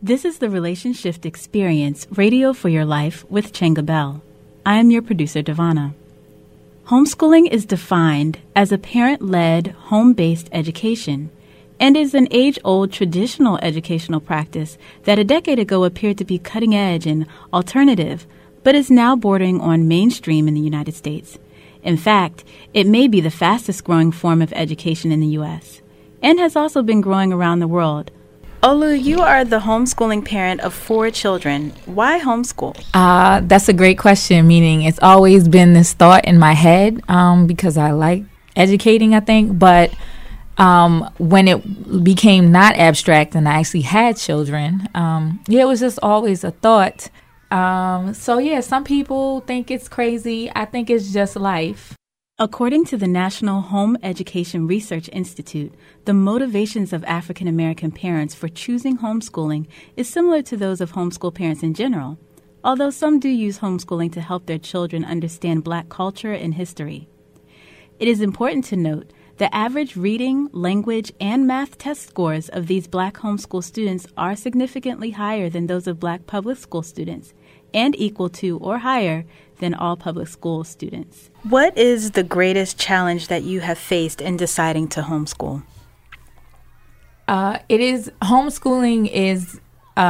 This is the Relationship Experience, Radio for Your Life with Chenga Bell. I am your producer, Devana. Homeschooling is defined as a parent-led, home-based education and is an age-old traditional educational practice that a decade ago appeared to be cutting-edge and alternative, but is now bordering on mainstream in the United States. In fact, it may be the fastest-growing form of education in the U.S. and has also been growing around the world. Olu, you are the homeschooling parent of 4 children. Why homeschool? That's a great question, meaning it's always been this thought in my head because I like educating, I think. But when it became not abstract and I actually had children, it was just always a thought. Some people think it's crazy. I think it's just life. According to the National Home Education Research Institute, the motivations of African American parents for choosing homeschooling is similar to those of homeschool parents in general, although some do use homeschooling to help their children understand Black culture and history. It is important to note the average reading, language, and math test scores of these Black homeschool students are significantly higher than those of Black public school students, and equal to or higher than all public school students. What is the greatest challenge that you have faced in deciding to homeschool? Homeschooling is,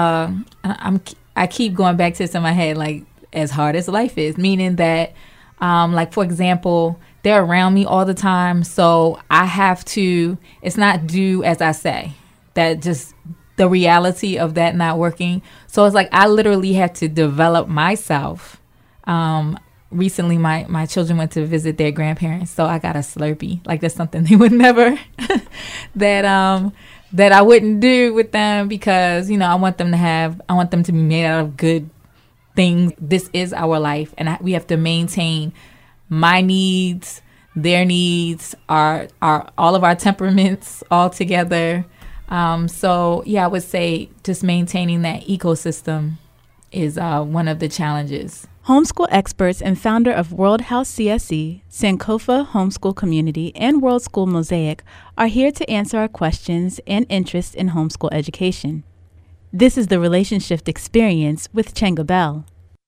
I keep going back to this in my head, like as hard as life is, meaning that, for example, they're around me all the time. So I have to, it's not do as I say, that just the reality of that not working. So it's like I literally had to develop myself. Recently, my children went to visit their grandparents, so I got a Slurpee. Like that's something they would never that I wouldn't do with them because I want them to be made out of good things. This is our life, and we have to maintain my needs, their needs, our all of our temperaments all together. I would say just maintaining that ecosystem is one of the challenges. Homeschool experts and founder of World House CSE, Sankofa Homeschool Community, and World School Mosaic are here to answer our questions and interest in homeschool education. This is the Relationship Experience with Chenga Bell.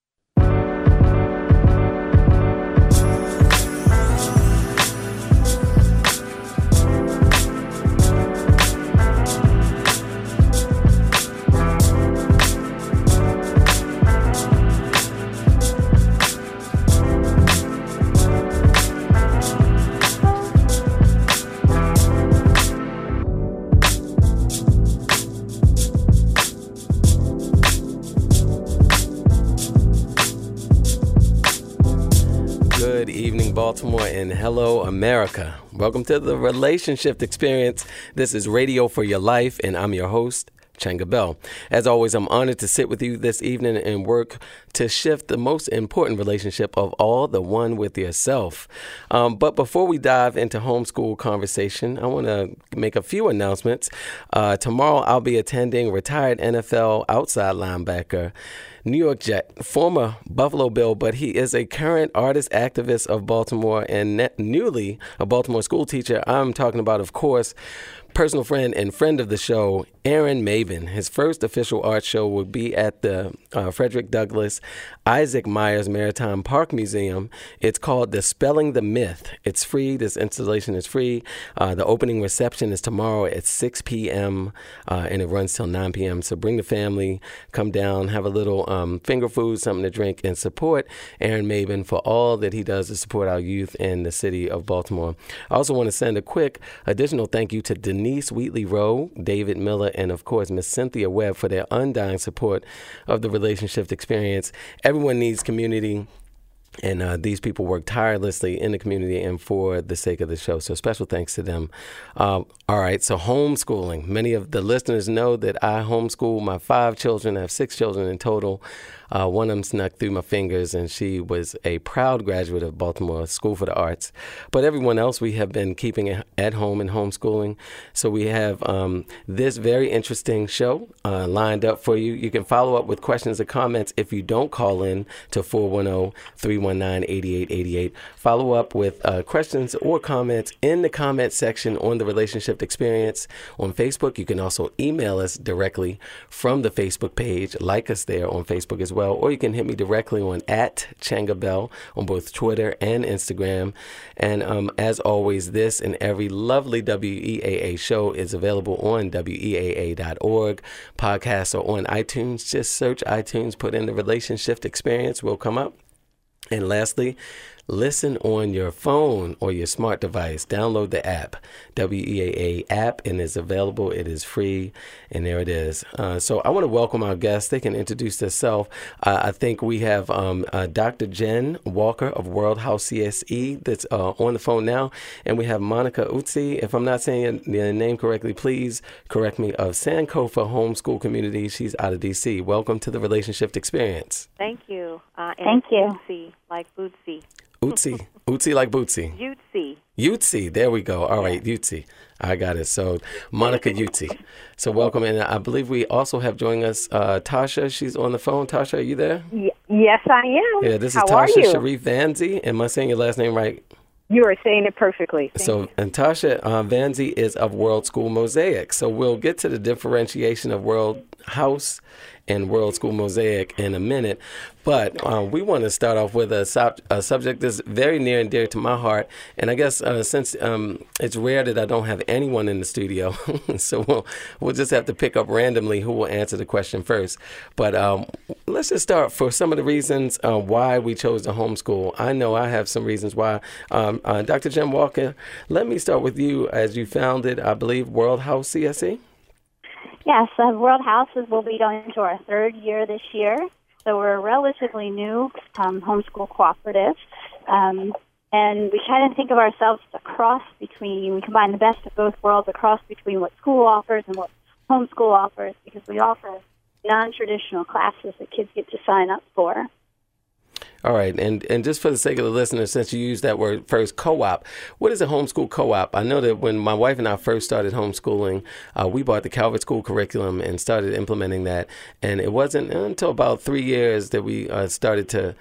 Baltimore, and hello, America. Welcome to the Relationship Experience. This is Radio for Your Life, and I'm your host, Chenga Bell. As always, I'm honored to sit with you this evening and work to shift the most important relationship of all, the one with yourself. But before we dive into homeschool conversation, I want to make a few announcements. Tomorrow, I'll be attending retired NFL outside linebacker New York Jet, former Buffalo Bill, but he is a current artist activist of Baltimore and newly a Baltimore school teacher. I'm talking about, of course, personal friend and friend of the show, Aaron Maven. His first official art show will be at the Frederick Douglass Isaac Myers Maritime Park Museum. It's called Dispelling the Myth. It's free. This installation is free. The opening reception is tomorrow at 6 p.m. And it runs till 9 p.m. So bring the family, come down, have a little finger food, something to drink, and support Aaron Maven for all that he does to support our youth in the city of Baltimore. I also want to send a quick additional thank you to Denise Wheatley Rowe, David Miller, and of course Miss Cynthia Webb for their undying support of the Relationship Experience. Everyone needs community, and these people work tirelessly in the community and for the sake of the show. So special thanks to them. All right, so homeschooling. Many of the listeners know that I homeschool my 5 children. I have 6 children in total. One of them snuck through my fingers, and she was a proud graduate of Baltimore School for the Arts. But everyone else we have been keeping at home and homeschooling. So we have this very interesting show lined up for you. You can follow up with questions or comments if you don't call in to 410-319-8888. Follow up with questions or comments in the comment section on the Relationship Experience on Facebook. You can also email us directly from the Facebook page. Like us there on Facebook as well. Or you can hit me directly on @ChangaBell on both Twitter and Instagram. And as always, this and every lovely WEAA show is available on WEAA.org. Podcasts are on iTunes. Just search iTunes, put in the Relationship Experience, will come up. And lastly, listen on your phone or your smart device. Download the app, WEAA app, and it's available. It is free, and there it is. So I want to welcome our guests. They can introduce themselves. I think we have Dr. Jen Walker of World House CSE that's on the phone now, and we have Monica Utsi, if I'm not saying your name correctly, please correct me, of Sankofa Homeschool Community. She's out of D.C. Welcome to the Relationship Experience. Thank you. Thank you. Utsi, like Bootsy. Utsi. Utsi like Bootsy. Utsi. Utsi. There we go. All right, Utsi. I got it. So Monica Utsi. So welcome. And I believe we also have joining us Tasha. She's on the phone. Tasha, are you there? Yes, I am. Yeah, this is How Tasha are you? Sharif Vanzi. Am I saying your last name right? You are saying it perfectly. And Tasha Vanzi is of World School Mosaic. So we'll get to the differentiation of World House and World School Mosaic in a minute. But we want to start off with a subject that's very near and dear to my heart. And I guess since it's rare that I don't have anyone in the studio, so we'll just have to pick up randomly who will answer the question first. But let's just start for some of the reasons why we chose to homeschool. I know I have some reasons why. Dr. Jen Walker, let me start with you as you founded, I believe, World House CSE. Yes, World Houses will be going into our third year this year. So we're a relatively new homeschool cooperative. And we try to think of ourselves as a cross between, we combine the best of both worlds, a cross between what school offers and what homeschool offers, because we offer non-traditional classes that kids get to sign up for. All right, and just for the sake of the listeners, since you used that word first, co-op, what is a homeschool co-op? I know that when my wife and I first started homeschooling, we bought the Calvert School curriculum and started implementing that, and it wasn't until about 3 years that we started to,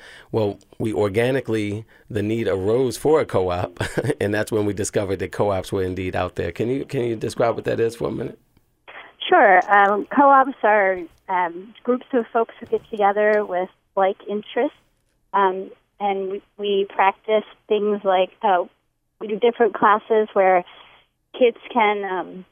we organically, the need arose for a co-op, and that's when we discovered that co-ops were indeed out there. Can you describe what that is for a minute? Sure. Co-ops are groups of folks who get together with like interests. And we practice things like we do different classes where kids can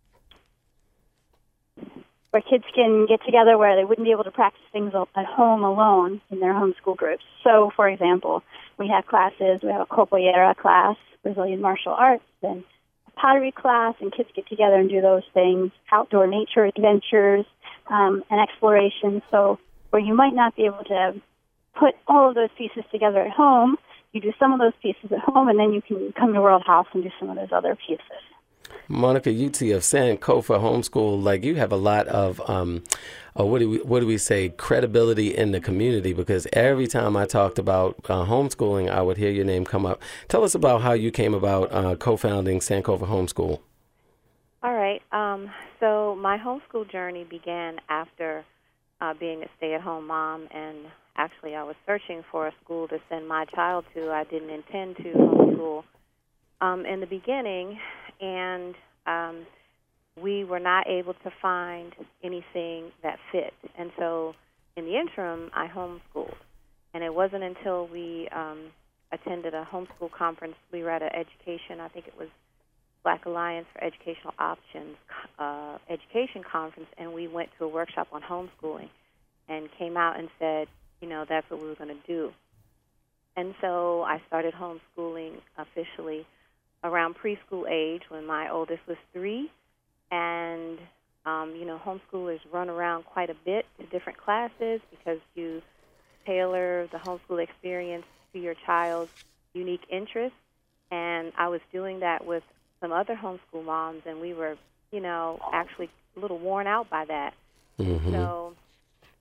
get together where they wouldn't be able to practice things at home alone in their homeschool groups. So, for example, we have classes. We have a capoeira class, Brazilian martial arts, and a pottery class, and kids get together and do those things. Outdoor nature adventures and exploration. So, where you might not be able to put all of those pieces together at home, you do some of those pieces at home, and then you can come to World House and do some of those other pieces. Monica Utsi of Sankofa Homeschool, like you have a lot of, what do we say, credibility in the community, because every time I talked about homeschooling, I would hear your name come up. Tell us about how you came about co-founding Sankofa Homeschool. All right. So my homeschool journey began after being a stay-at-home mom, and actually I was searching for a school to send my child to. I didn't intend to homeschool in the beginning, and we were not able to find anything that fit. And so in the interim, I homeschooled. And it wasn't until we attended a homeschool conference, we were at an education, I think it was Black Alliance for Educational Options education conference, and we went to a workshop on homeschooling and came out and said, that's what we were going to do. And so I started homeschooling officially around preschool age when my oldest was 3. And, homeschoolers run around quite a bit to different classes because you tailor the homeschool experience to your child's unique interests. And I was doing that with some other homeschool moms, and we were, actually a little worn out by that. Mm-hmm. So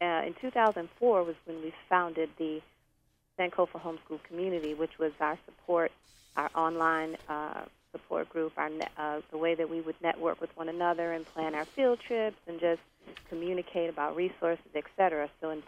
in 2004 was when we founded the Sankofa Homeschool Community, which was our online support group, the way that we would network with one another and plan our field trips and just communicate about resources, etc. So in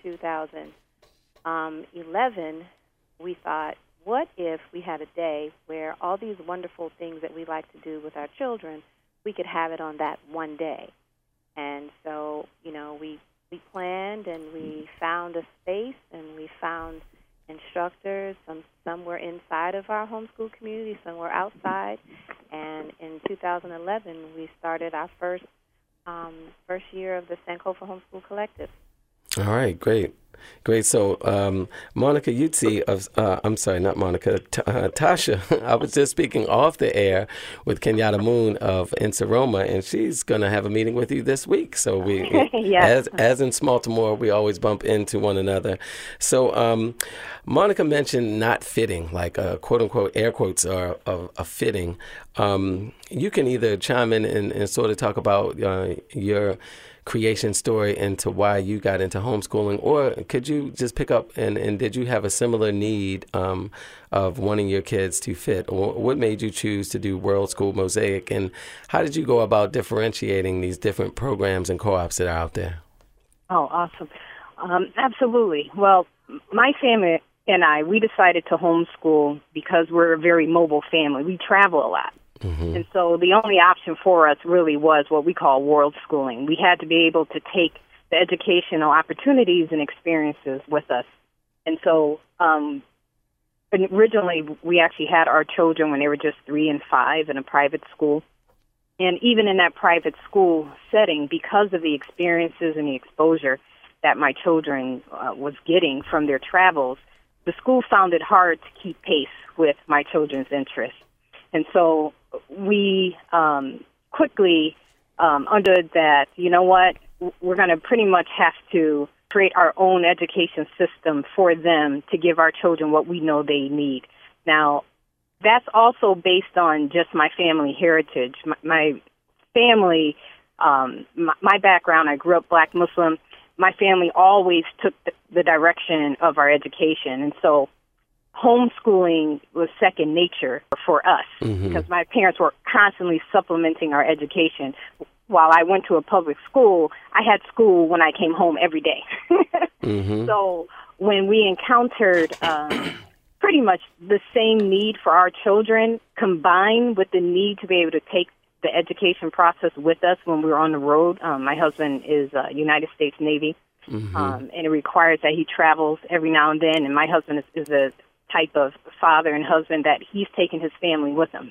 2011, we thought, what if we had a day where all these wonderful things that we like to do with our children, we could have it on that one day? And so, we planned and we found a space and we found instructors. Some were inside of our homeschool community, some were outside. And in 2011, we started our first year of the Sankofa Homeschool Collective. All right, great. So, Monica Utsi Tasha, I was just speaking off the air with Kenyatta Moon of Insaroma, and she's going to have a meeting with you this week. So we, yes. as in Smaltimore, we always bump into one another. So, Monica mentioned not fitting, like quote unquote air quotes are a fitting. You can either chime in and sort of talk about your creation story into why you got into homeschooling, or could you just pick up and did you have a similar need of wanting your kids to fit, or what made you choose to do World School Mosaic, and how did you go about differentiating these different programs and co-ops that are out there? Oh, awesome. Absolutely. Well, my family and we decided to homeschool because we're a very mobile family. We travel a lot. Mm-hmm. And so the only option for us really was what we call world schooling. We had to be able to take the educational opportunities and experiences with us. And so originally we actually had our children when they were just 3 and 5 in a private school. And even in that private school setting, because of the experiences and the exposure that my children was getting from their travels, the school found it hard to keep pace with my children's interests. And so we quickly understood that, we're going to pretty much have to create our own education system for them to give our children what we know they need. Now, that's also based on just my family heritage. My family, my background, I grew up Black Muslim. My family always took the direction of our education. And so homeschooling was second nature for us because my parents were constantly supplementing our education. While I went to a public school, I had school when I came home every day. So when we encountered pretty much the same need for our children combined with the need to be able to take the education process with us when we were on the road, my husband is United States Navy, and it requires that he travels every now and then, and my husband is a type of father and husband that he's taken his family with him.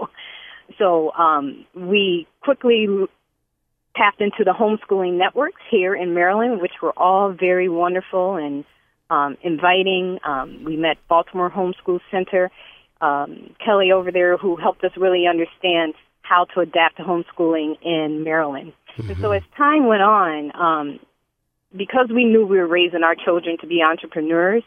So we quickly tapped into the homeschooling networks here in Maryland, which were all very wonderful and inviting. We met Baltimore Homeschool Center, Kelly over there, who helped us really understand how to adapt to homeschooling in Maryland. And so as time went on, because we knew we were raising our children to be entrepreneurs,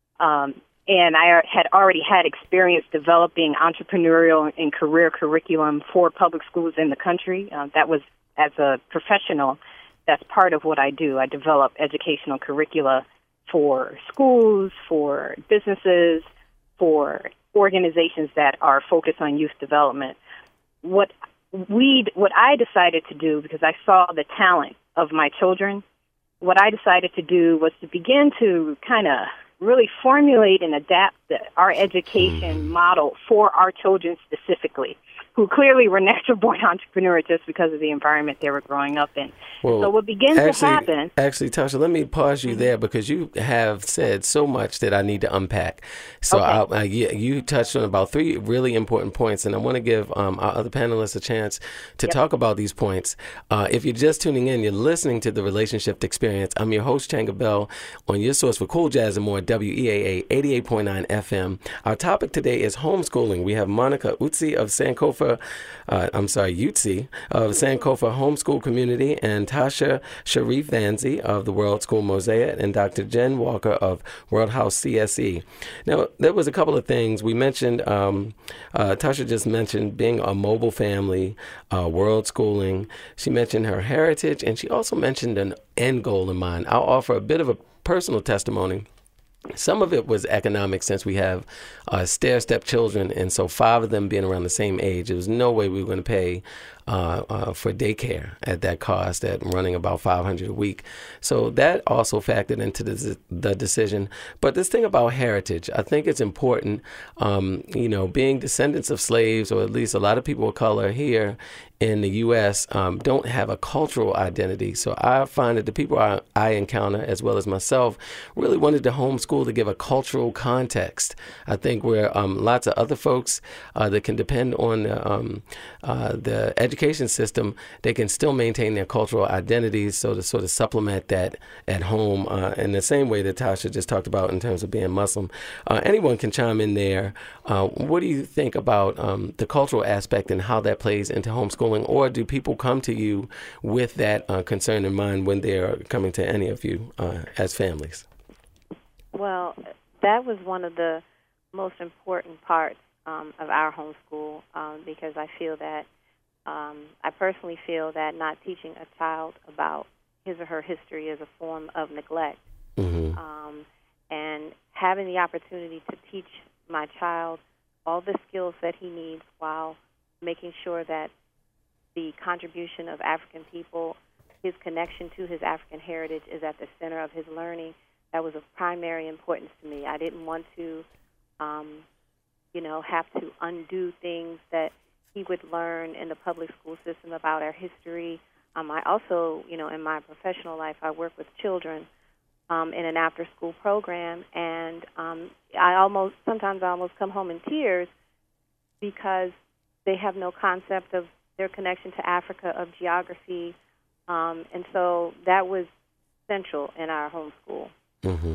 and I had already had experience developing entrepreneurial and career curriculum for public schools in the country. That was, as a professional, that's part of what I do. I develop educational curricula for schools, for businesses, for organizations that are focused on youth development. What I decided to do, because I saw the talent of my children, what I decided to do was to begin to kind of really formulate and adapt our education model for our children specifically, who clearly were natural-born entrepreneurs just because of the environment they were growing up in. Well, so what began to happen... Actually, Tasha, let me pause you there because you have said so much that I need to unpack. So you touched on about 3 really important points, and I want to give our other panelists a chance to talk about these points. If you're just tuning in, you're listening to The Relationship Experience. I'm your host, Changa Bell, on your source for cool jazz and more, WEAA 88.9 FM. Our topic today is homeschooling. We have Monica Utsi of Sankofa Yutzi of Sankofa Homeschool Community, and Tasha Sharif Vanzi of the World School Mosaic, and Dr. Jen Walker of World House CSE. Now, there was a couple of things. We mentioned, Tasha just mentioned being a mobile family, world schooling. She mentioned her heritage, and she also mentioned an end goal in mind. I'll offer a bit of a personal testimony. Some of it was economic, since we have stair-step children, and so 5 of them being around the same age, there was no way we were going to pay for daycare at that cost, at running about $500 a week. So that also factored into the decision. But this thing about heritage, I think it's important, being descendants of slaves, or at least a lot of people of color here in the U.S. Don't have a cultural identity. So I find that the people I encounter, as well as myself, really wanted to homeschool to give a cultural context. I think where lots of other folks that can depend on the education system, they can still maintain their cultural identities, so to sort of supplement that at home in the same way that Tasha just talked about in terms of being Muslim. Anyone can chime in there. What do you think about the cultural aspect and how that plays into homeschooling? Or do people come to you with that concern in mind when they're coming to any of you as families? Well, that was one of the most important parts of our homeschool, because I feel that, I personally feel that not teaching a child about his or her history is a form of neglect. Mm-hmm. And having the opportunity to teach my child all the skills that he needs while making sure that the contribution of African people, his connection to his African heritage is at the center of his learning, that was of primary importance to me. I didn't want to, have to undo things that he would learn in the public school system about our history. I also, in my professional life, I work with children in an after-school program, and sometimes I almost come home in tears because they have no concept of their connection to Africa, of geography, and so that was central in our homeschool. Mm-hmm.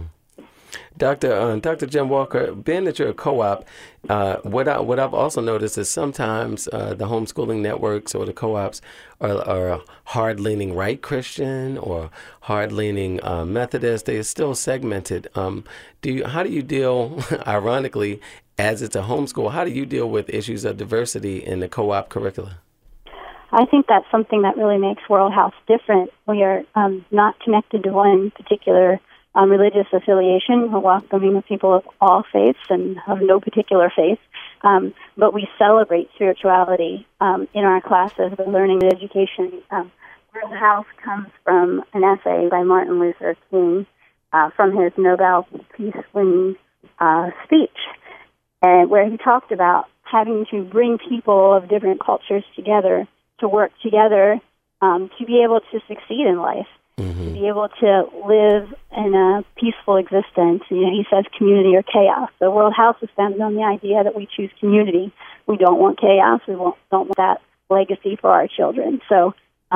Dr. Jen Walker, being that you're a co-op, what I've also noticed is sometimes the homeschooling networks or the co-ops are hard-leaning right Christian or hard-leaning Methodist. They are still segmented. How do you deal, ironically, as it's a homeschool, how do you deal with issues of diversity in the co-op curricula? I think that's something that really makes World House different. We are not connected to one particular religious affiliation. We're welcoming people of all faiths and of no particular faith. But we celebrate spirituality in our classes. We're learning education. World House comes from an essay by Martin Luther King from his Nobel Peace-winning speech, where he talked about having to bring people of different cultures together to work together to be able to succeed in life, mm-hmm. to be able to live in a peaceful existence. He says community or chaos. The World House is founded on the idea that we choose community. We don't want chaos. We don't want that legacy for our children. So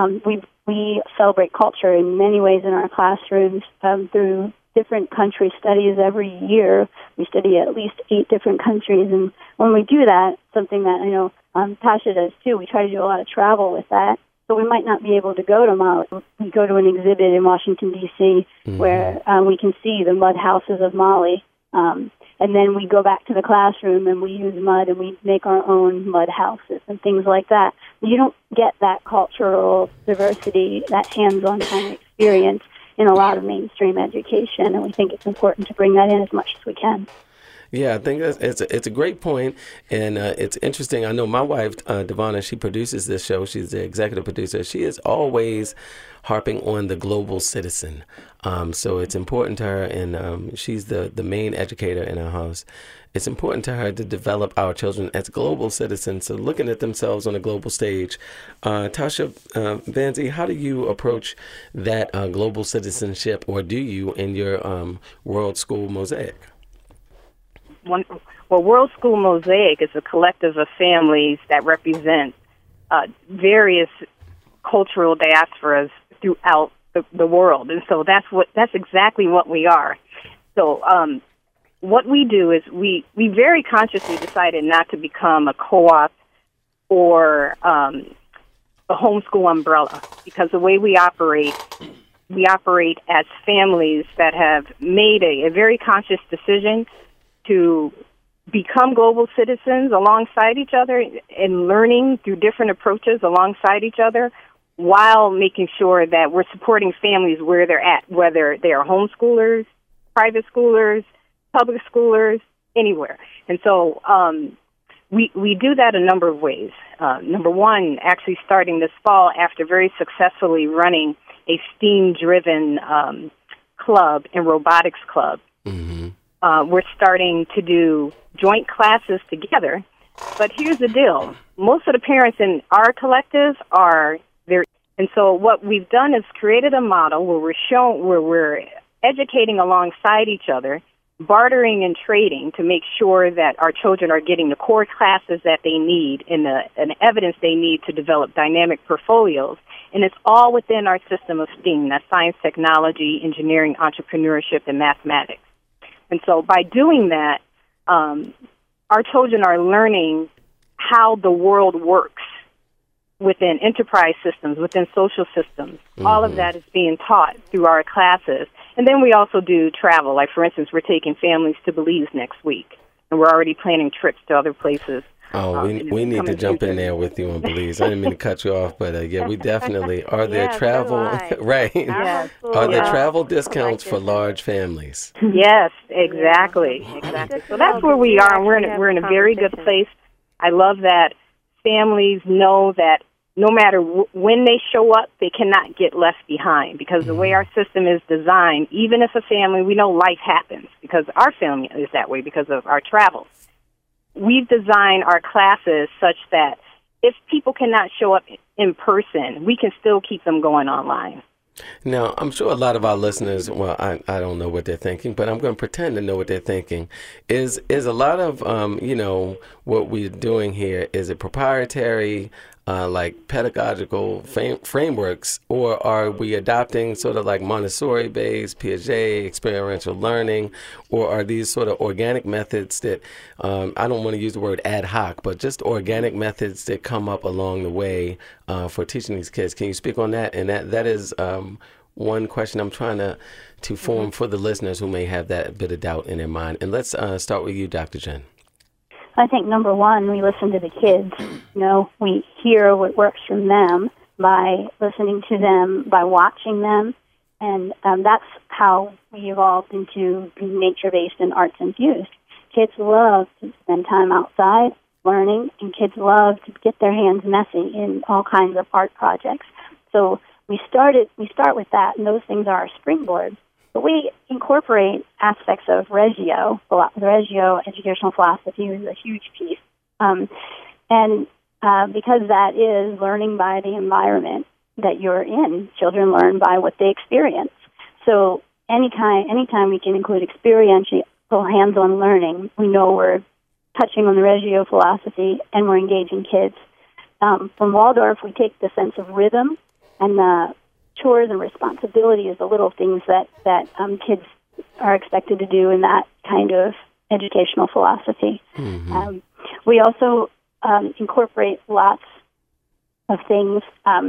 we celebrate culture in many ways in our classrooms through different country studies. Every year we study at least 8 different countries, and when we do that, something that I know Tasha does too, we try to do a lot of travel with that. So we might not be able to go to Mali. We go to an exhibit in Washington, D.C., mm-hmm. where we can see the mud houses of Mali. And then we go back to the classroom and we use mud and we make our own mud houses and things like that. You don't get that cultural diversity, that hands-on kind of experience in a lot of mainstream education, and we think it's important to bring that in as much as we can. Yeah, I think it's a great point, and it's interesting. I know my wife, Devonna, she produces this show. She's the executive producer. She is always harping on the global citizen. So it's important to her, and she's the main educator in our house. It's important to her to develop our children as global citizens, so looking at themselves on a global stage. Tasha Vanzi, how do you approach that global citizenship, or do you in your World School Mosaic? World School Mosaic is a collective of families that represent various cultural diasporas throughout the world, and so that's exactly what we are. So what we do is we very consciously decided not to become a co-op or a homeschool umbrella, because the way we operate as families that have made a very conscious decision to become global citizens alongside each other and learning through different approaches alongside each other, while making sure that we're supporting families where they're at, whether they are homeschoolers, private schoolers, public schoolers, anywhere. And so we do that a number of ways. Number one, actually starting this fall after very successfully running a STEAM-driven club and robotics club. Mm-hmm. We're starting to do joint classes together. But here's the deal. Most of the parents in our collective are there. And so what we've done is created a model where we're educating alongside each other, bartering and trading to make sure that our children are getting the core classes that they need and the evidence they need to develop dynamic portfolios. And it's all within our system of STEAM, that's science, technology, engineering, entrepreneurship, and mathematics. And so by doing that, our children are learning how the world works within enterprise systems, within social systems. Mm-hmm. All of that is being taught through our classes. And then we also do travel. Like, for instance, we're taking families to Belize next week, and we're already planning trips to other places. Oh, we need to jump in there with you on Belize. I didn't mean to cut you off, but yeah, we definitely are there. Travel, right? Yes. Are there travel discounts for large families? Yes, exactly. So that's where we are, and we're in a very good place. I love that families know that no matter when they show up, they cannot get left behind, because the way our system is designed, even if a family, we know life happens because our family is that way because of our travels. We've designed our classes such that if people cannot show up in person, we can still keep them going online. Now, I'm sure a lot of our listeners, well, I don't know what they're thinking, but I'm going to pretend to know what they're thinking. Is a lot of, what we're doing here, is it proprietary, like pedagogical frameworks, or are we adopting sort of like Montessori-based, Piaget, experiential learning, or are these sort of organic methods that, I don't want to use the word ad hoc, but just organic methods that come up along the way for teaching these kids? Can you speak on that? And that is one question I'm trying to form for the listeners who may have that bit of doubt in their mind. And let's start with you, Dr. Jen. I think, number one, we listen to the kids. We hear what works from them by listening to them, by watching them, and that's how we evolved into being nature-based and arts-infused. Kids love to spend time outside learning, and kids love to get their hands messy in all kinds of art projects. So we start with that, and those things are our springboard. But we incorporate aspects of Reggio. Reggio educational philosophy is a huge piece. Because that is learning by the environment that you're in, children learn by what they experience. So anytime we can include experiential hands-on learning, we know we're touching on the Reggio philosophy and we're engaging kids. From Waldorf, we take the sense of rhythm and the chores and responsibilities, the little things that kids are expected to do in that kind of educational philosophy. Mm-hmm. We also incorporate lots of things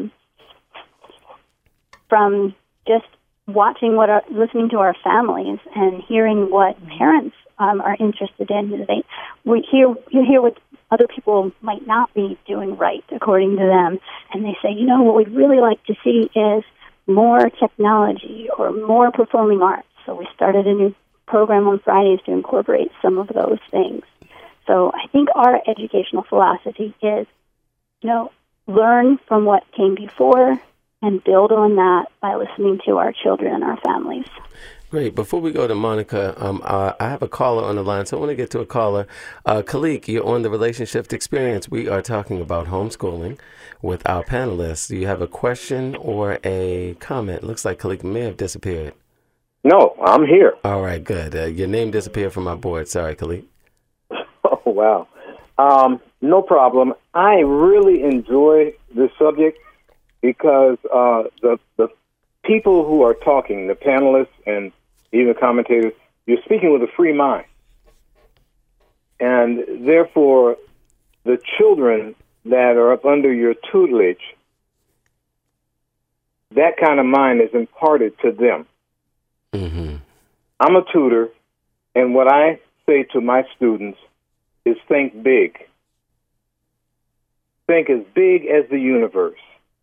from just listening to our families and hearing what parents are interested in. You hear what other people might not be doing right according to them, and they say, what we'd really like to see is more technology or more performing arts. So we started a new program on Fridays to incorporate some of those things. So I think our educational philosophy is, learn from what came before and build on that by listening to our children and our families. Great. Before we go to Monica, I have a caller on the line, so I want to get to a caller. Khalik, you're on the Relationship Experience. We are talking about homeschooling with our panelists. Do you have a question or a comment? Looks like Khalik may have disappeared. No, I'm here. All right, good. Your name disappeared from my board. Sorry, Khalik. Oh, wow. No problem. I really enjoy this subject because the people who are talking, the panelists and even commentators, you're speaking with a free mind. And therefore, the children that are up under your tutelage, that kind of mind is imparted to them. Mm-hmm. I'm a tutor, and what I say to my students is think big. Think as big as the universe.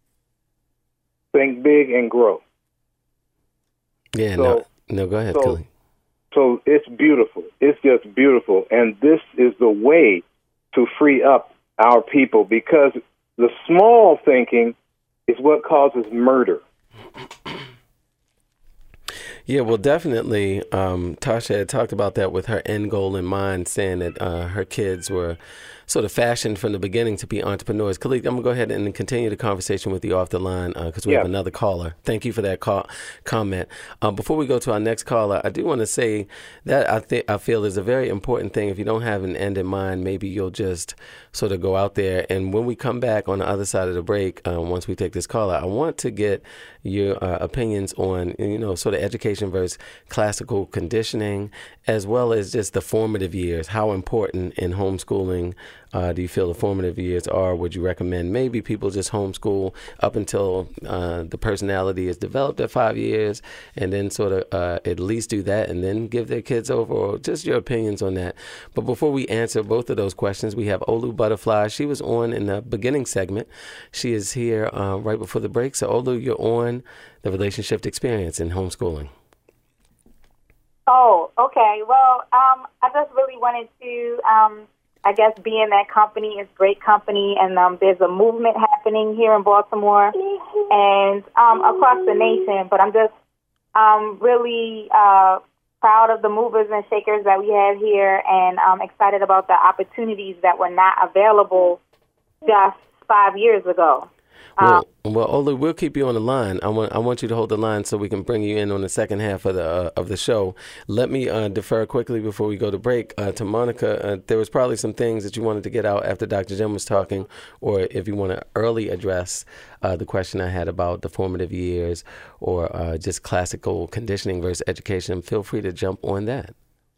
Think big and grow. Yeah, So- no, go ahead, so- Kelly. So it's beautiful. It's just beautiful. And this is the way to free up our people, because the small thinking is what causes murder. Yeah, well, definitely. Tasha had talked about that with her end goal in mind, saying that her kids were sort of fashioned from the beginning to be entrepreneurs. Khalid, I'm going to go ahead and continue the conversation with you off the line because we have another caller. Thank you for that comment. Before we go to our next caller, I do want to say that I feel is a very important thing. If you don't have an end in mind, maybe you'll just sort of go out there. And when we come back on the other side of the break, once we take this caller, I want to get your opinions on, sort of education versus classical conditioning, as well as just the formative years. How important in homeschooling do you feel the formative years are? Would you recommend maybe people just homeschool up until the personality is developed at 5 years, and then sort of at least do that and then give their kids over? Or just your opinions on that. But before we answer both of those questions, we have Olu Butterfly. She was on in the beginning segment. She is here right before the break. So Olu, you're on the relationship experience in homeschooling. Oh, okay. Well, I just really wanted to, I guess, be in that company. It's great company, and there's a movement happening here in Baltimore and across the nation. But I'm just really proud of the movers and shakers that we have here, and I'm excited about the opportunities that were not available just 5 years ago. Well, Olu, we'll keep you on the line. I want you to hold the line so we can bring you in on the second half of the show. Let me defer quickly before we go to break to Monica. There was probably some things that you wanted to get out after Dr. Jim was talking, or if you want to early address the question I had about the formative years or just classical conditioning versus education, feel free to jump on that.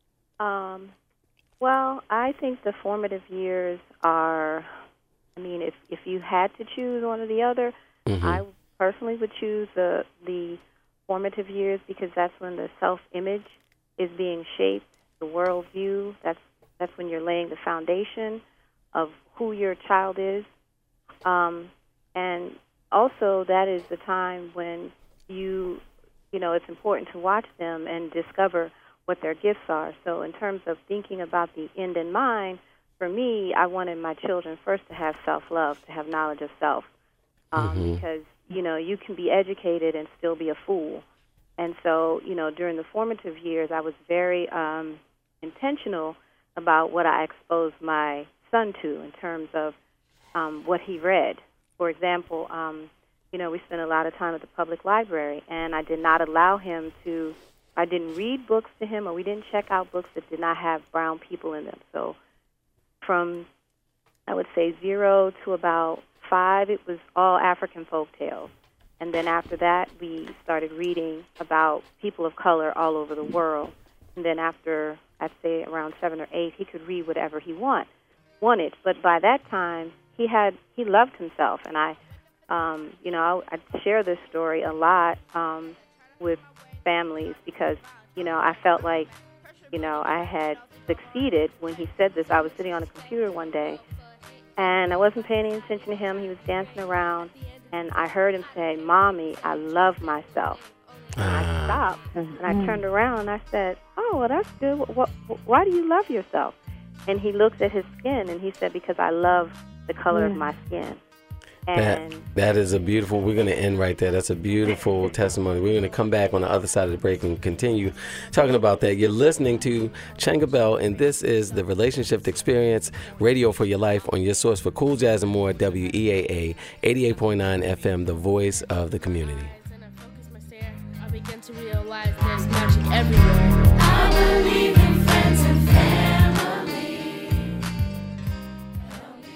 Well, I think the formative years are, if you had to choose one or the other, Mm-hmm. I personally would choose the formative years, because that's when the self-image is being shaped, the worldview. That's when you're laying the foundation of who your child is. And also that is the time when it's important to watch them and discover what their gifts are. So in terms of thinking about the end in mind, for me, I wanted my children first to have self-love, to have knowledge of self. Because, you can be educated and still be a fool. And so, during the formative years, I was very intentional about what I exposed my son to in terms of what he read. For example, we spent a lot of time at the public library, and I did not allow him I didn't read books to him, or we didn't check out books that did not have brown people in them. So from, I would say, 0 to about 5, it was all African folk tales. And then after that, we started reading about people of color all over the world. And then after, I'd say around 7 or 8, he could read whatever he wanted. But by that time, he loved himself. And I share this story a lot with families because, I felt like, I had succeeded when he said this. I was sitting on a computer one day, and I wasn't paying any attention to him. He was dancing around, and I heard him say, "Mommy, I love myself." And I stopped, and I turned around, and I said, "Oh, well, that's good. Why do you love yourself?" And he looked at his skin, and he said, "Because I love the color of my skin." And that is a beautiful, we're going to end right there. That's a beautiful testimony. We're going to come back on the other side of the break and continue talking about that. You're listening to Changa Bell, and this is the Relationship Experience, Radio for Your Life, on your source for cool jazz and more, WEAA 88.9 FM, the voice of the community. I begin to realize there's magic everywhere. I believe in friends and family.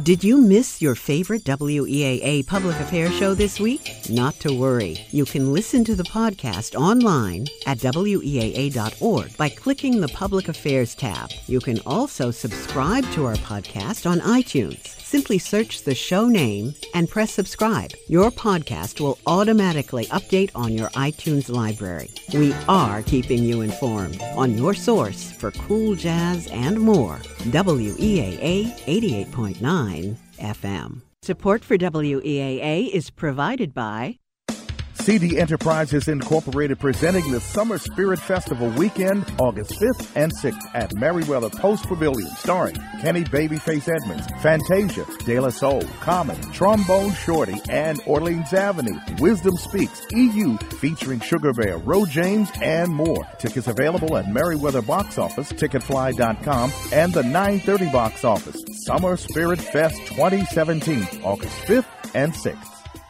Did you miss your favorite WEAA public affairs show this week? Not to worry. You can listen to the podcast online at weaa.org by clicking the Public Affairs tab. You can also subscribe to our podcast on iTunes. Simply search the show name and press subscribe. Your podcast will automatically update on your iTunes library. We are keeping you informed on your source for cool jazz and more. WEAA 88.9 FM. Support for WEAA is provided by CD Enterprises Incorporated, presenting the Summer Spirit Festival weekend, August 5th and 6th at Merriweather Post Pavilion, starring Kenny Babyface Edmonds, Fantasia, De La Soul, Common, Trombone Shorty, and Orleans Avenue. Wisdom Speaks, EU, featuring Sugar Bear, Ro James, and more. Tickets available at Merriweather Box Office, Ticketfly.com, and the 930 Box Office. Summer Spirit Fest 2017, August 5th and 6th.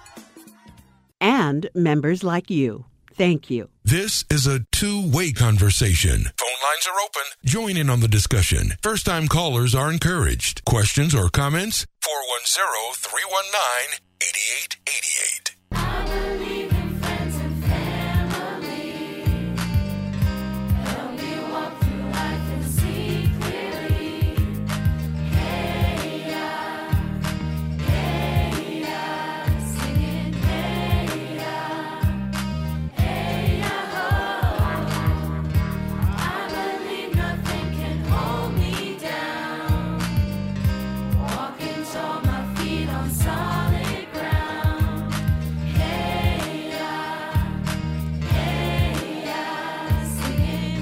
And members like you. Thank you. This is a two-way conversation. Phone lines are open. Join in on the discussion. First-time callers are encouraged. Questions or comments? 410-319-8888. I believe in friends and family. Help me walk through life and see clearly. Hey, yeah, singing, hey, yeah, I believe nothing can hold me down. Walking tall, my feet on solid ground. Hey, singing,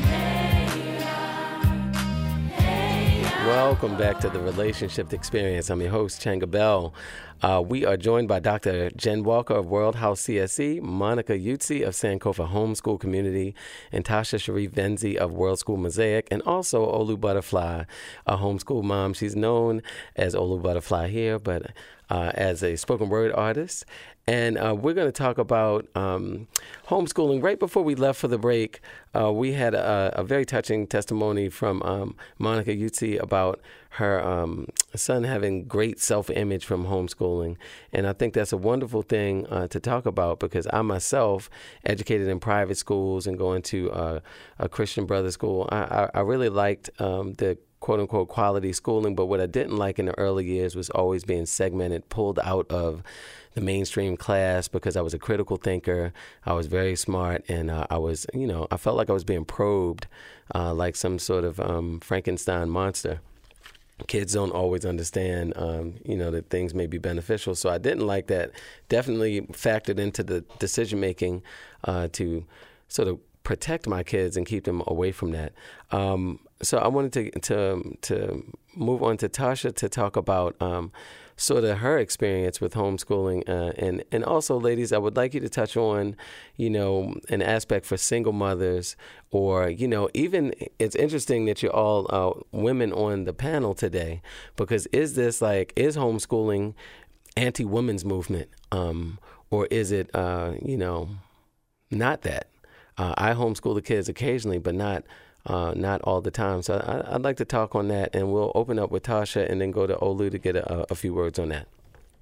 hey, Welcome back to the Relationship Experience. I'm your host, Changa Bell. We are joined by Dr. Jen Walker of World House CSE, Monica Yutzi of Sankofa Homeschool Community, and Tasha Sharif Venzi of World School Mosaic, and also Olu Butterfly, a homeschool mom. She's known as Olu Butterfly here, but as a spoken word artist. And we're going to talk about homeschooling. Right before we left for the break, we had a very touching testimony from Monica Yutzi about her son having great self-image from homeschooling. And I think that's a wonderful thing to talk about, because I myself, educated in private schools and going to a Christian brother school, I really liked the quote-unquote quality schooling. But what I didn't like in the early years was always being segmented, pulled out of the mainstream class, because I was a critical thinker. I was very smart, and I was, I felt like I was being probed like some sort of Frankenstein monster. Kids don't always understand, that things may be beneficial. So I didn't like that. Definitely factored into the decision-making to sort of protect my kids and keep them away from that. So I wanted to move on to Tasha to talk about sort of her experience with homeschooling. And also, ladies, I would like you to touch on, an aspect for single mothers, or, even it's interesting that you're all women on the panel today, because is homeschooling anti-women's movement, or is it, not that? I homeschool the kids occasionally, but not all the time. So I'd like to talk on that, and we'll open up with Tasha and then go to Olu to get a few words on that.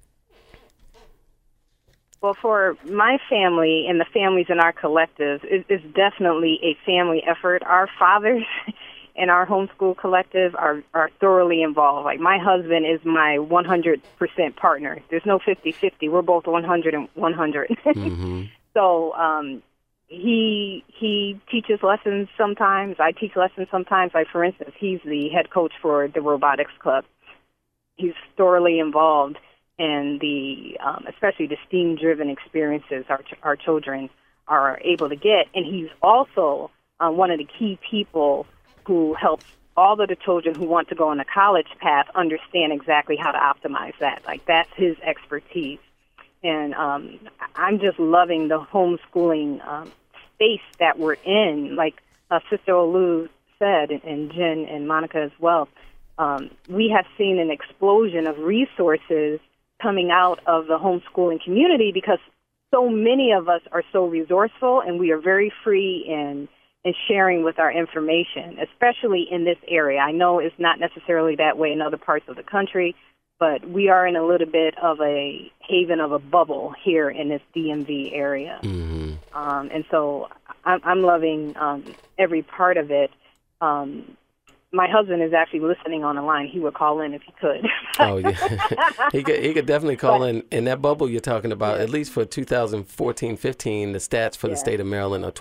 Well, for my family and the families in our collective, it's definitely a family effort. Our fathers in our homeschool collective are thoroughly involved. Like, my husband is my 100% partner. There's no 50-50. We're both 100 and 100. Mm-hmm. So, He teaches lessons sometimes. I teach lessons sometimes. Like, for instance, he's the head coach for the robotics club. He's thoroughly involved in the, especially the STEAM-driven experiences our children are able to get. And he's also one of the key people who helps all of the children who want to go on a college path understand exactly how to optimize that. Like, that's his expertise. And I'm just loving the homeschooling space that we're in. Like Sister Olu said, and Jen and Monica as well, we have seen an explosion of resources coming out of the homeschooling community, because so many of us are so resourceful, and we are very free in sharing with our information, especially in this area. I know it's not necessarily that way in other parts of the country, but we are in a little bit of a haven of a bubble here in this DMV area. And so I'm loving every part of it. My husband is actually listening on the line. He would call in if he could. Oh, yeah. he could definitely call in. In that bubble you're talking about, at least for 2014-15, the stats for the state of Maryland are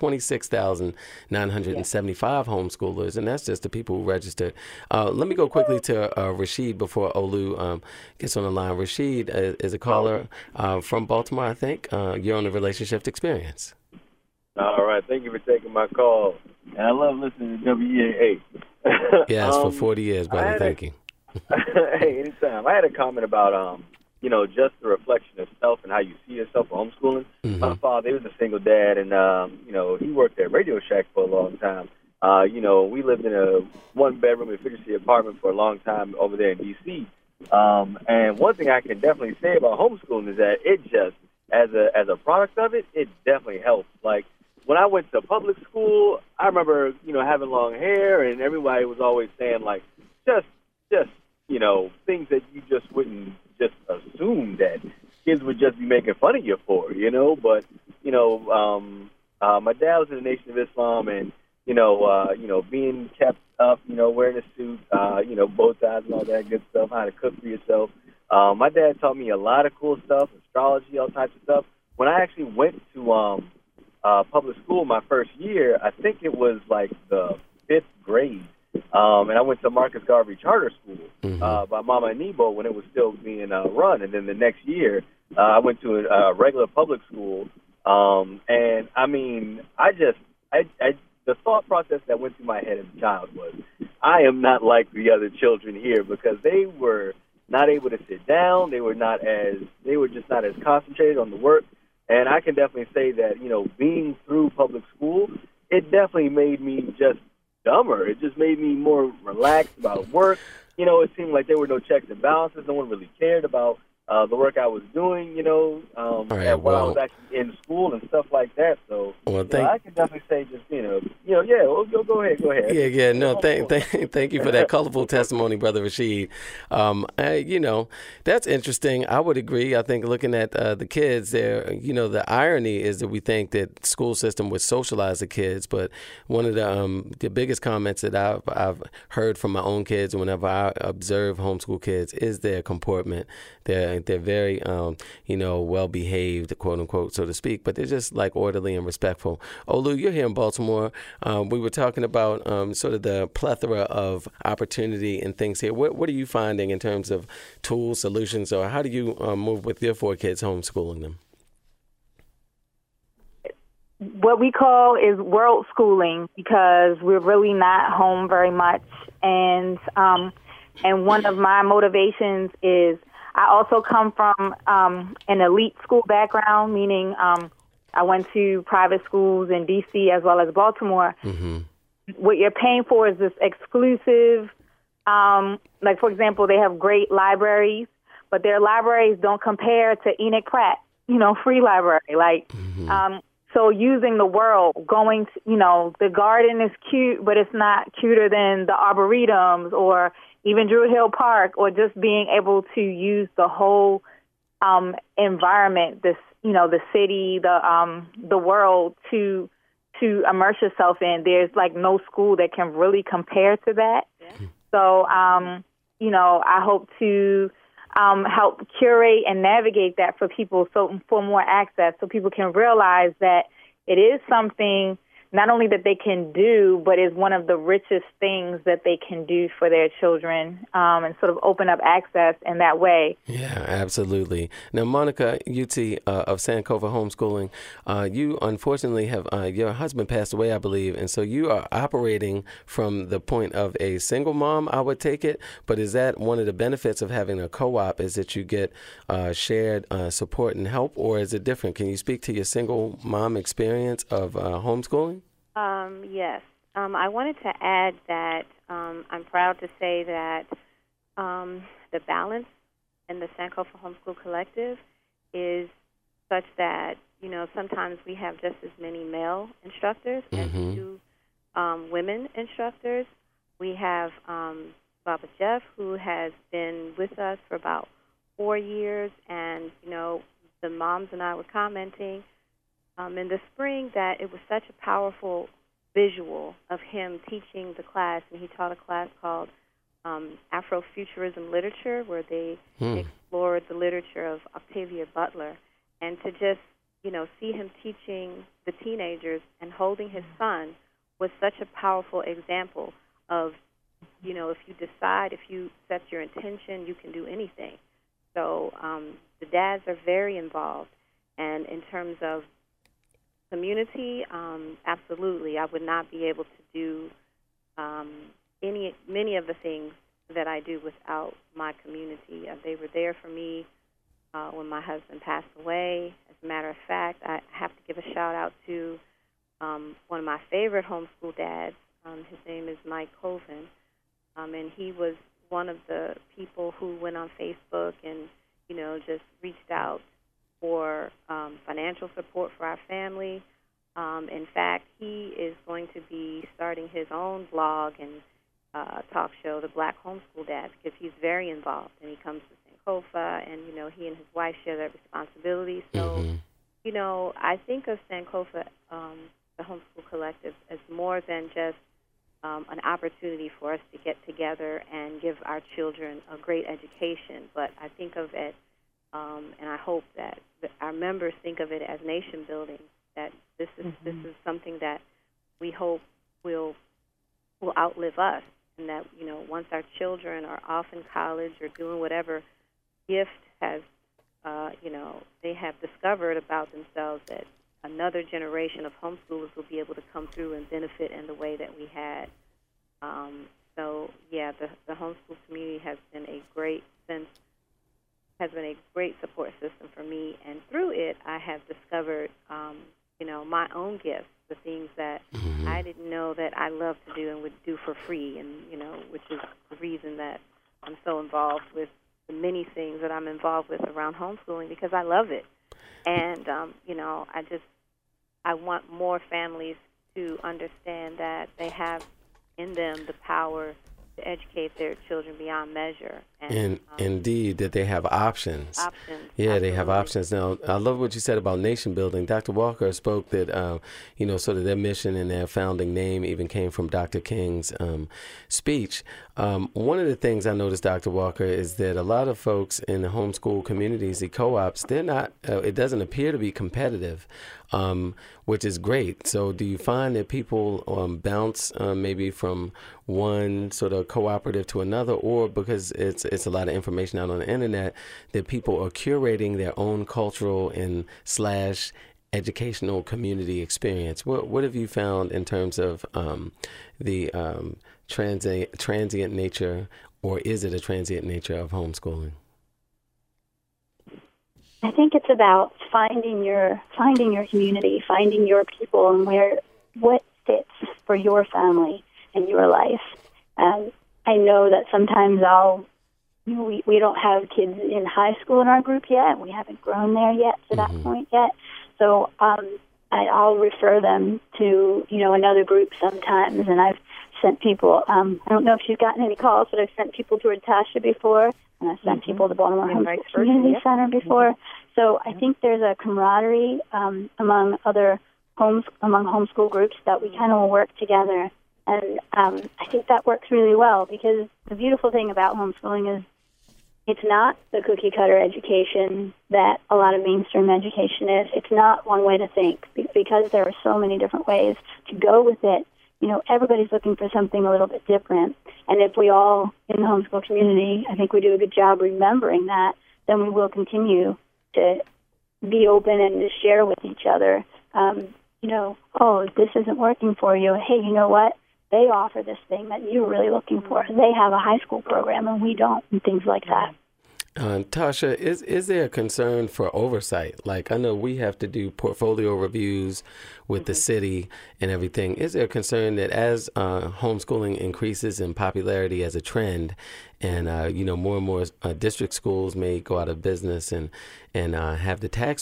26,975 homeschoolers, and that's just the people who registered. Let me go quickly to Rashid before Olu gets on the line. Rashid is a caller from Baltimore, I think. You're on the Relationship Experience. All right. Thank you for taking my call. And I love listening to WEAA. Yes, for 40 years, brother. Thank you. Hey, anytime. I had a comment about, just the reflection of self and how you see yourself for homeschooling. My father, he was a single dad, and, he worked at Radio Shack for a long time. We lived in a one-bedroom efficiency apartment for a long time over there in D.C. And one thing I can definitely say about homeschooling is that it just, as a product of it, it definitely helps. Like, when I went to public school, I remember, having long hair, and everybody was always saying, like, just things that you just wouldn't just assume that kids would just be making fun of you for, But, my dad was in the Nation of Islam, and, being kept up, wearing a suit, bow ties and all that good stuff, how to cook for yourself. My dad taught me a lot of cool stuff, astrology, all types of stuff. When I actually went to public school my first year, I think it was like the 5th grade, and I went to Marcus Garvey Charter School by Mama and Nebo when it was still being run. And then the next year, I went to a regular public school, and I mean, the thought process that went through my head as a child was, I am not like the other children here, because they were not able to sit down. They were just not as concentrated on the work. And I can definitely say that, being through public school, it definitely made me just dumber. It just made me more relaxed about work. It seemed like there were no checks and balances. No one really cared about the work I was doing, while I was actually in school and stuff like that. So I can definitely say just, go ahead. Yeah. No, thank you for that colorful testimony, Brother Rashid. That's interesting. I would agree. I think looking at the kids there, the irony is that we think that the school system would socialize the kids, but one of the biggest comments that I've heard from my own kids whenever I observe homeschool kids is their comportment. They're very, well behaved, quote unquote, so to speak, but they're just like orderly and respectful. Olu, you're here in Baltimore. We were talking about sort of the plethora of opportunity and things here. What are you finding in terms of tools, solutions, or how do you move with your 4 kids homeschooling them? What we call is world schooling, because we're really not home very much. And one of my motivations is I also come from an elite school background, meaning I went to private schools in D.C. as well as Baltimore. What you're paying for is this exclusive, like, for example, they have great libraries, but their libraries don't compare to Enoch Pratt, free library. Like, so using the world, going to, the garden is cute, but it's not cuter than the arboretums or even Druid Hill Park, or just being able to use the whole environment, the city, the world to immerse yourself in. There's like no school that can really compare to that. So, I hope to help curate and navigate that for people, so for more access, so people can realize that it is something not only that they can do, but is one of the richest things that they can do for their children, and sort of open up access in that way. Yeah, absolutely. Now, Monica Uti of Sankofa Homeschooling, you unfortunately have, your husband passed away, I believe, and so you are operating from the point of a single mom, I would take it, but is that one of the benefits of having a co-op, is that you get shared support and help, or is it different? Can you speak to your single mom experience of homeschooling? Yes. I wanted to add that I'm proud to say that the balance in the Sankofa Homeschool Collective is such that, sometimes we have just as many male instructors as we do women instructors. We have Baba Jeff, who has been with us for about 4 years. And, you know, the moms and I were commenting in the spring that it was such a powerful visual of him teaching the class. And he taught a class called Afrofuturism Literature, where they explored the literature of Octavia Butler. And to just, you know, see him teaching the teenagers and holding his son was such a powerful example of, you know, if you decide, if you set your intention, you can do anything. So the dads are very involved. And in terms of community, absolutely. I would not be able to do many of the things that I do without my community. They were there for me when my husband passed away. As a matter of fact, I have to give a shout-out to one of my favorite homeschool dads. His name is Mike Colvin, and he was one of the people who went on Facebook and, you know, just reached out for financial support for our family. In fact, he is going to be starting his own blog and talk show, The Black Homeschool Dad, because he's very involved, and he comes to Sankofa, and, you know, he and his wife share that responsibility. So, you know, I think of Sankofa, the Homeschool Collective, as more than just an opportunity for us to get together and give our children a great education, but I think of it, and I hope that our members think of it as nation building, that this is something that we hope will outlive us, and that, you know, once our children are off in college or doing whatever gift has, you know, they have discovered about themselves, that another generation of homeschoolers will be able to come through and benefit in the way that we had. So, yeah, the homeschool community has been a great support system for me, and through it, I have discovered, you know, my own gifts, the things that I didn't know that I loved to do and would do for free, and, you know, which is the reason that I'm so involved with the many things that I'm involved with around homeschooling, because I love it. And, you know, I want more families to understand that they have in them the power to educate their children beyond measure. And indeed, that they have options. Yeah, absolutely. They have options. Now, I love what you said about nation building. Dr. Walker spoke that, you know, sort of their mission and their founding name even came from Dr. King's speech. One of the things I noticed, Dr. Walker, is that a lot of folks in the homeschool communities, the co-ops, they're not, it doesn't appear to be competitive, which is great. So do you find that people bounce maybe from one sort of cooperative to another, or because it's a lot of information out on the internet, that people are curating their own cultural and / educational community experience? What have you found in terms of the transient nature, or is it a transient nature of homeschooling? I think it's about finding your community, finding your people, and what fits for your family and your life. I know that sometimes we don't have kids in high school in our group yet. We haven't grown there yet to that point yet. So I'll refer them to, you know, another group sometimes, and I've sent people. I don't know if she's gotten any calls, but I've sent people to Tasha before, and I've sent people to Baltimore Homeschool Community Center before. So I think there's a camaraderie among homeschool groups that we kind of work together, and I think that works really well, because the beautiful thing about homeschooling is it's not the cookie-cutter education that a lot of mainstream education is. It's not one way to think, because there are so many different ways to go with it. You know, everybody's looking for something a little bit different. And if we all, in the homeschool community, I think we do a good job remembering that, then we will continue to be open and to share with each other. You know, oh, if this isn't working for you, hey, you know what? They offer this thing that you're really looking for. They have a high school program and we don't, and things like that. Tasha, is there a concern for oversight? Like, I know we have to do portfolio reviews with the city and everything. Is there a concern that as homeschooling increases in popularity as a trend, And more and more district schools may go out of business and have the tax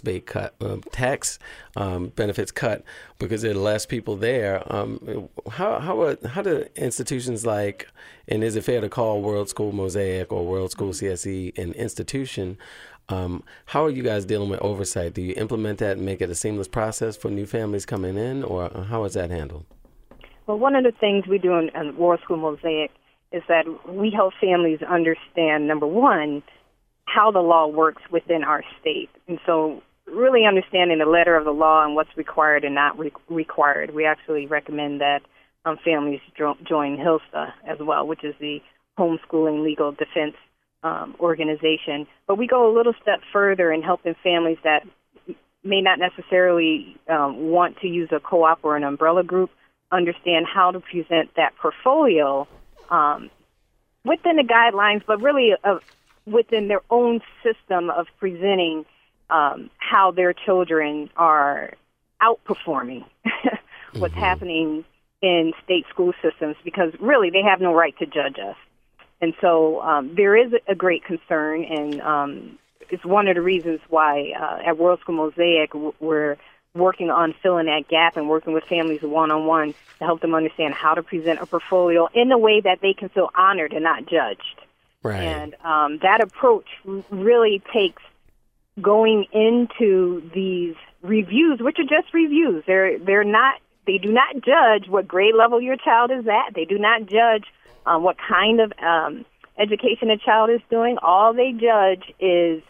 benefits cut because there are less people there. How do institutions like, and is it fair to call World School Mosaic or World School CSE an institution? How are you guys dealing with oversight? Do you implement that and make it a seamless process for new families coming in, or how is that handled? Well, one of the things we do in World School Mosaic is that we help families understand, number one, how the law works within our state. And so really understanding the letter of the law and what's required and not required. We actually recommend that families join HILSA as well, which is the Homeschooling Legal Defense organization. But we go a little step further in helping families that may not necessarily want to use a co-op or an umbrella group understand how to present that portfolio within the guidelines, but really within their own system of presenting how their children are outperforming what's happening in state school systems, because really they have no right to judge us. And so there is a great concern, and it's one of the reasons why at World School Mosaic we're working on filling that gap and working with families one-on-one to help them understand how to present a portfolio in a way that they can feel honored and not judged. Right. And that approach really takes going into these reviews, which are just reviews. They do not judge what grade level your child is at. They do not judge what kind of education a child is doing. All they judge is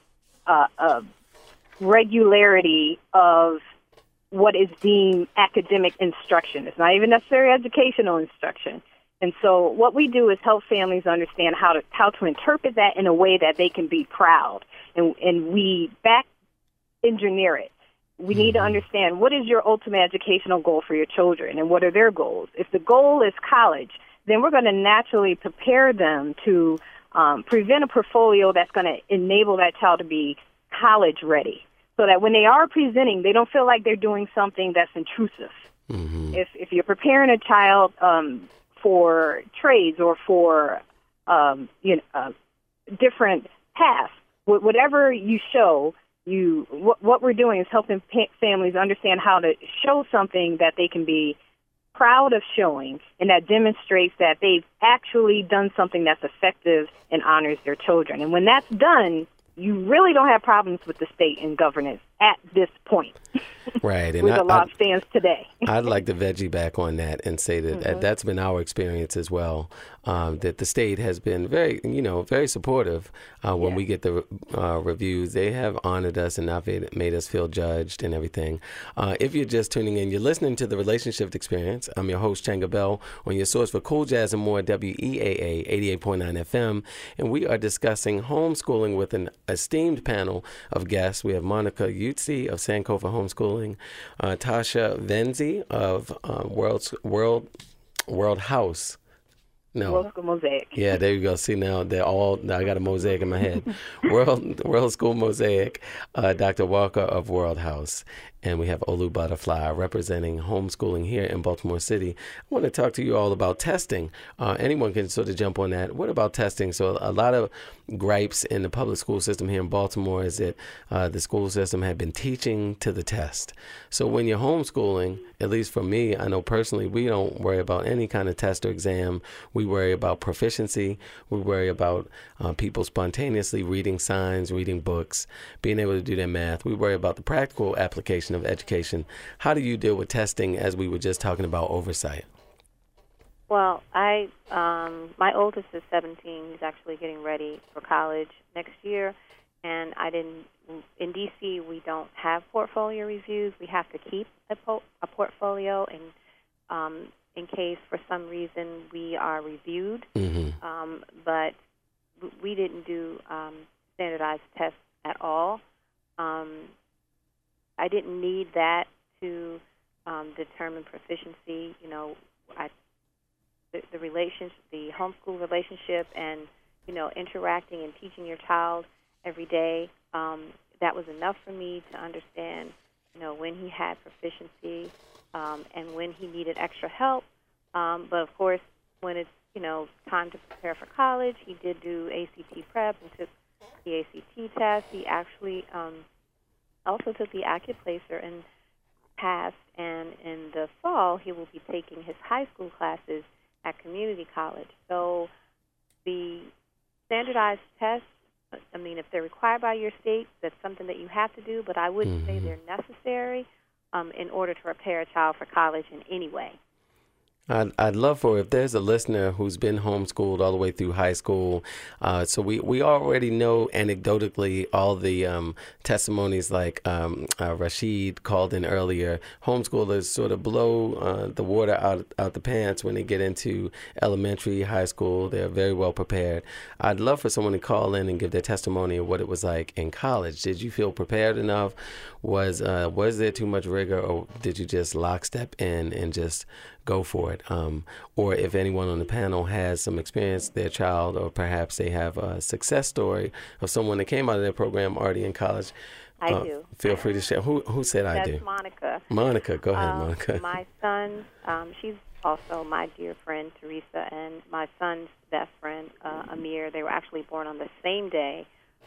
regularity of what is deemed academic instruction. It's not even necessarily educational instruction. And so what we do is help families understand how to interpret that in a way that they can be proud. And we back engineer it. We need to understand, what is your ultimate educational goal for your children and what are their goals? If the goal is college, then we're going to naturally prepare them to present a portfolio that's going to enable that child to be college ready, so that when they are presenting, they don't feel like they're doing something that's intrusive. Mm-hmm. If you're preparing a child for trades or for different paths, whatever you show, what we're doing is helping families understand how to show something that they can be proud of showing, and that demonstrates that they've actually done something that's effective and honors their children. And when that's done, you really don't have problems with the state and governance at this point. Right. And where the law stands today. I'd like to veggie back on that and say that that's been our experience as well, that the state has been very supportive when we get the reviews. They have honored us and not made us feel judged and everything. If you're just tuning in, you're listening to The Relationship Experience. I'm your host, Changa Bell, on your source for cool jazz and more, WEAA 88.9 FM. And we are discussing homeschooling with an esteemed panel of guests. We have Monica Utsi of Sankofa Homeschooling, Tasha Venzi of World House. No. World School Mosaic. Yeah, there you go. See, now I got a mosaic in my head. World School Mosaic, Dr. Walker of World House. And we have Olu Butterfly representing homeschooling here in Baltimore City. I want to talk to you all about testing. Anyone can sort of jump on that. What about testing? So a lot of gripes in the public school system here in Baltimore is that the school system had been teaching to the test. So when you're homeschooling, at least for me, I know personally, we don't worry about any kind of test or exam. We worry about proficiency. We worry about people spontaneously reading signs, reading books, being able to do their math. We worry about the practical application of education. How do you deal with testing, as we were just talking about oversight? Well, my oldest is 17. He's actually getting ready for college next year, and in D.C. we don't have portfolio reviews. We have to keep a portfolio in case for some reason we are reviewed. Mm-hmm. But we didn't do standardized tests at all. I didn't need that to determine proficiency. The relationship, the homeschool relationship, and interacting and teaching your child every day. That was enough for me to understand, when he had proficiency and when he needed extra help. But of course, when it's, time to prepare for college, he did do ACT prep and took the ACT test. He actually also took the Accuplacer and passed, and in the fall he will be taking his high school classes at community college. So the standardized tests, I mean, if they're required by your state, that's something that you have to do, but I wouldn't say they're necessary in order to prepare a child for college in any way. I'd love for, if there's a listener who's been homeschooled all the way through high school, so we already know anecdotally all the testimonies, like Rashid called in earlier. Homeschoolers sort of blow the water out the pants when they get into elementary, high school. They're very well prepared. I'd love for someone to call in and give their testimony of what it was like in college. Did you feel prepared enough? Was there too much rigor, or did you just lockstep in and just go for it? Or if anyone on the panel has some experience, their child, or perhaps they have a success story of someone that came out of their program already in college, I do. Feel free to share. Who said I do? That's Monica. Monica, go ahead, Monica. My son, she's also my dear friend, Teresa, and my son's best friend, Amir. They were actually born on the same day.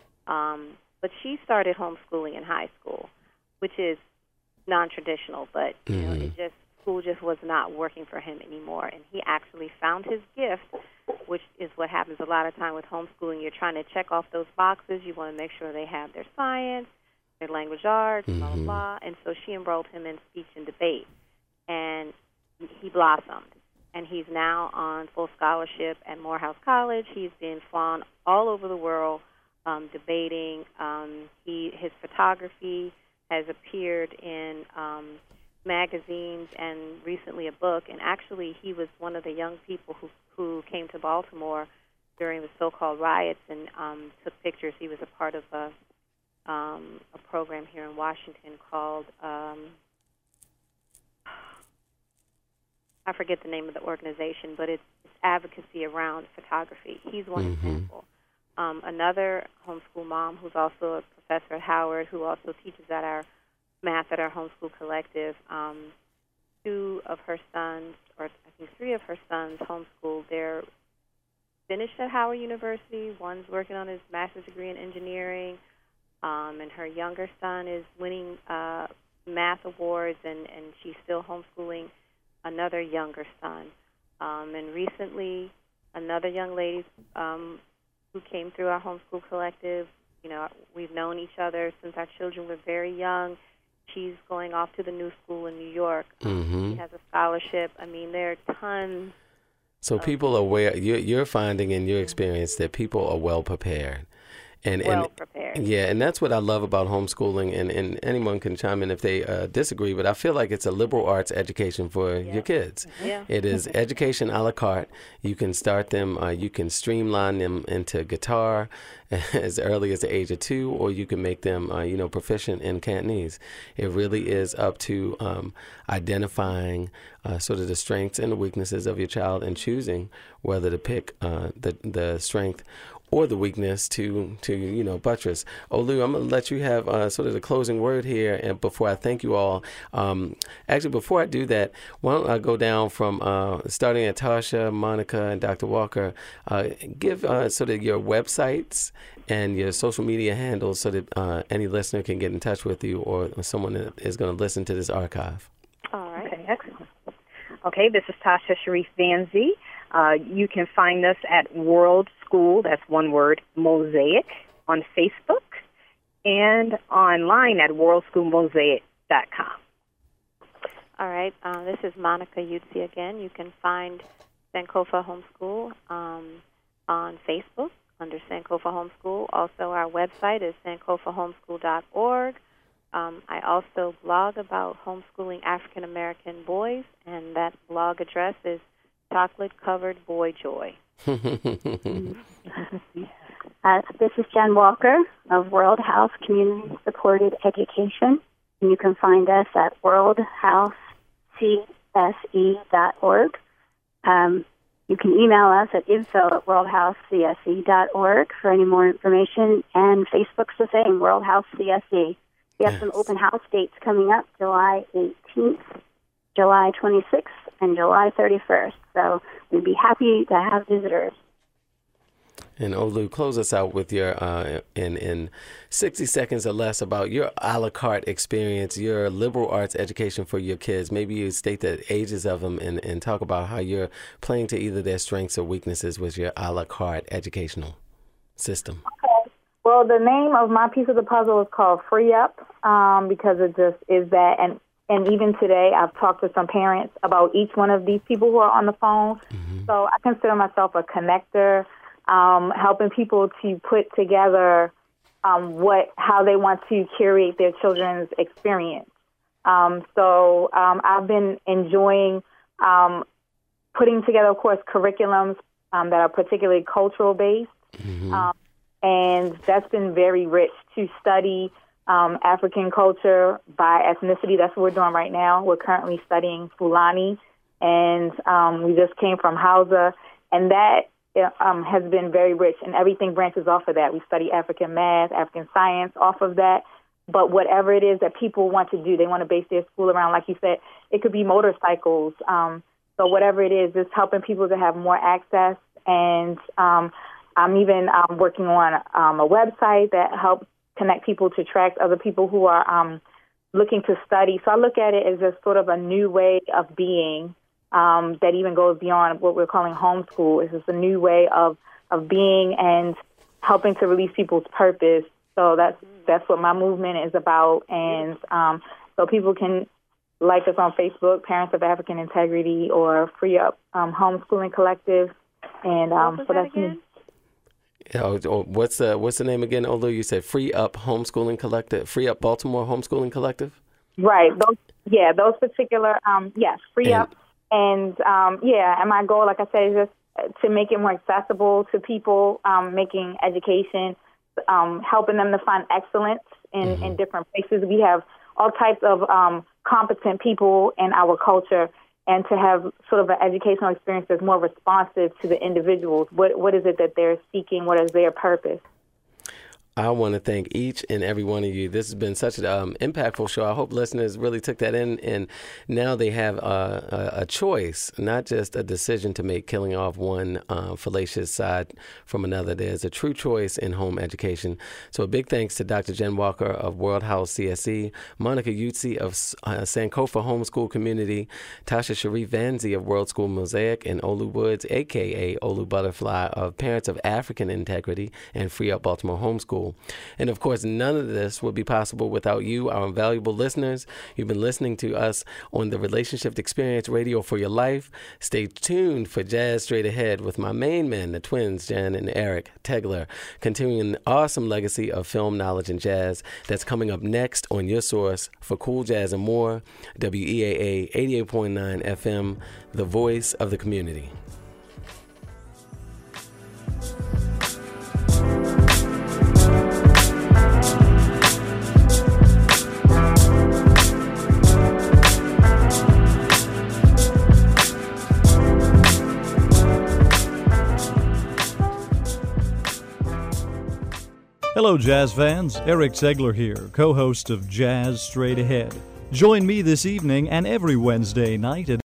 But she started homeschooling in high school, which is non-traditional, but school just was not working for him anymore. And he actually found his gift, which is what happens a lot of time with homeschooling. You're trying to check off those boxes. You want to make sure they have their science, their language arts, blah, blah, blah. And so she enrolled him in speech and debate. And he blossomed. And he's now on full scholarship at Morehouse College. He's been flown all over the world debating. His photography has appeared in magazines and recently a book. And actually, he was one of the young people who came to Baltimore during the so-called riots and took pictures. He was a part of a program here in Washington called, I forget the name of the organization, but it's advocacy around photography. He's one example. Another homeschool mom who's also a professor at Howard, who also teaches at our math at our homeschool collective. Two of her sons, or I think three of her sons, homeschooled. They're finished at Howard University. One's working on his master's degree in engineering, and her younger son is winning math awards, and she's still homeschooling another younger son. And recently, another young lady who came through our homeschool collective. We've known each other since our children were very young. She's going off to the new school in New York. She has a scholarship. I mean, there are tons. So people are aware. You're finding in your experience that people are well prepared. Well prepared. Yeah, and that's what I love about homeschooling, and anyone can chime in if they disagree, but I feel like it's a liberal arts education for your kids. Yeah. It is education a la carte. You can start them, you can streamline them into guitar as early as the age of 2, or you can make them, proficient in Cantonese. It really is up to identifying sort of the strengths and the weaknesses of your child and choosing whether to pick the strength or the weakness to buttress. Olu, I'm going to let you have sort of the closing word here, and before I thank you all. Actually, before I do that, why don't I go down from starting at Tasha, Monica, and Dr. Walker. Give sort of your websites and your social media handles so that any listener can get in touch with you, or someone that is going to listen to this archive. All right. Okay, excellent. Okay, this is Tasha Sharif Vanzi. You can find us at World School, that's one word, Mosaic, on Facebook, and online at worldschoolmosaic.com. All right. This is Monica Yutzi again. You can find Sankofa Homeschool on Facebook under Sankofa Homeschool. Also, our website is sankofahomeschool.org. I also blog about homeschooling African American boys, and that blog address is Chocolate Covered Boy Joy. This is Jen Walker of World House Community Supported Education. And you can find us at worldhousecse.org. You can email us at info@worldhousecse.org for any more information. And Facebook's the same, World House CSE. We have some open house dates coming up, July 18th, July 26th, and July 31st. So we'd be happy to have visitors. And Olu, close us out with your, in 60 seconds or less, about your a la carte experience, your liberal arts education for your kids. Maybe you state the ages of them and talk about how you're playing to either their strengths or weaknesses with your a la carte educational system. Okay. Well, the name of my piece of the puzzle is called Free Up, because it just is that. And even today, I've talked to some parents about each one of these people who are on the phone. Mm-hmm. So I consider myself a connector, helping people to put together how they want to curate their children's experience. So I've been enjoying putting together, of course, curriculums that are particularly cultural based, and that's been very rich to study African culture by ethnicity. That's what we're doing right now. We're currently studying Fulani, and we just came from Hausa, and that has been very rich, and everything branches off of that. We study African math, African science off of that. But whatever it is that people want to do, they want to base their school around, like you said, it could be motorcycles. So whatever it is, it's helping people to have more access. And I'm even working on a website that helps connect people to tracks, other people who are looking to study. So I look at it as just sort of a new way of being. That even goes beyond what we're calling homeschool. It's just a new way of being and helping to release people's purpose. So that's what my movement is about. And so people can like us on Facebook, Parents of African Integrity, or Free Up Homeschooling Collective. And so that's me. What's the name again, Olu? You said Free Up Homeschooling Collective, Free Up Baltimore Homeschooling Collective? Right. Those particular, Free Up. And, and my goal, like I said, is just to make it more accessible to people, making education, helping them to find excellence in different places. We have all types of competent people in our culture, and to have sort of an educational experience that's more responsive to the individuals. What is it that they're seeking? What is their purpose? I want to thank each and every one of you. This has been such an impactful show. I hope listeners really took that in, and now they have a choice, not just a decision to make, killing off one fallacious side from another. There's a true choice in home education. So a big thanks to Dr. Jen Walker of World House CSE, Monica Utsi of Sankofa Homeschool Community, Tasha Sharif Vanzi of World School Mosaic, and Olu Woods, a.k.a. Olu Butterfly, of Parents of African Integrity and Free Up Baltimore Homeschool. And of course, none of this would be possible without you, our invaluable listeners. You've been listening to us on the Relationship Experience Radio for Your Life. Stay tuned for Jazz Straight Ahead with my main men, the twins, Jan and Eric Tegler, continuing an awesome legacy of film knowledge and jazz that's coming up next on your source for cool jazz and more, WEAA 88.9 FM, the voice of the community. Hello, jazz fans. Eric Zegler here, co-host of Jazz Straight Ahead. Join me this evening and every Wednesday night at